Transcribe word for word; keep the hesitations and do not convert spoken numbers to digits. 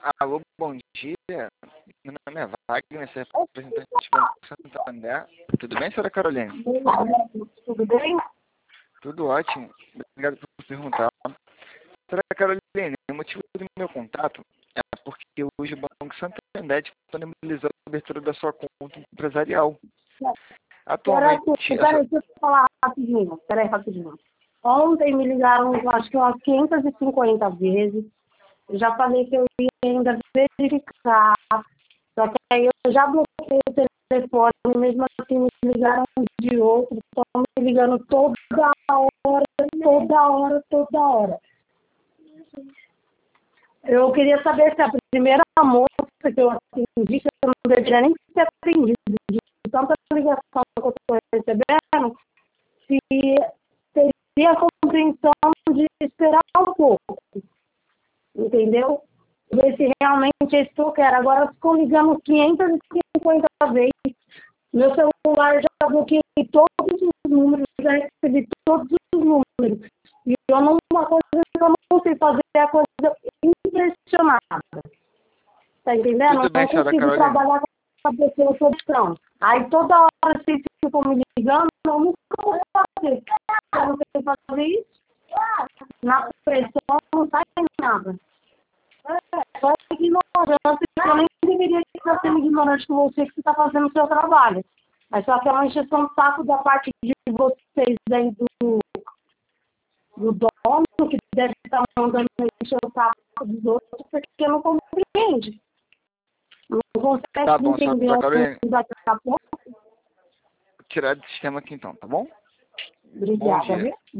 Alô, bom dia. Meu nome é Wagner, você é representante do Banco Santander. Tudo bem, senhora Carolina? Tudo bem? Tudo ótimo. Obrigado por perguntar. Senhora Carolina, o motivo do meu contato é porque hoje o Banco Santander disponibilizou a abertura da sua conta empresarial. Atualmente, Peraí, peraí, deixa eu falar rapidinho. Peraí, rapidinho. Ontem me ligaram, acho que umas quinhentas e cinquenta vezes. Eu já falei que eu ia ainda verificar. Só que aí eu já bloqueei o telefone, mesmo assim me ligaram de outro. Estão me ligando toda hora, toda hora, toda hora. Eu queria saber se a primeira moça que eu atendi, que eu não deveria nem ter atendido, de tanta ligação que eu estou recebendo, se teria a compreensão de esperar um pouco. Entendeu? Ver se realmente é isso que eu quero. Agora ficam ligando quinhentas e cinquenta vezes. Meu celular já bloqueei todos os números, já recebi todos os números. E eu não, uma coisa que eu não sei fazer é a coisa impressionada. Tá entendendo? Tudo bem, eu não senhora consigo Carolina? trabalhar com a pessoa sob pressão. Aí toda hora vocês ficam me ligando, eu nunca vou fazer. Eu não sei fazer isso. Na pressão não sai nada. É, só ignorância, eu nem deveria estar sendo ignorante com você que você está fazendo o seu trabalho. Mas só que é uma injeção de saco da parte de vocês aí do, do dono, que deve estar mandando encher o saco dos outros, porque não compreende. Não consegue Tá bom, entender senhora Carolina. onde vai ficar pouco. Vou tirar do sistema aqui então, tá bom? Bom Obrigada, dia. viu?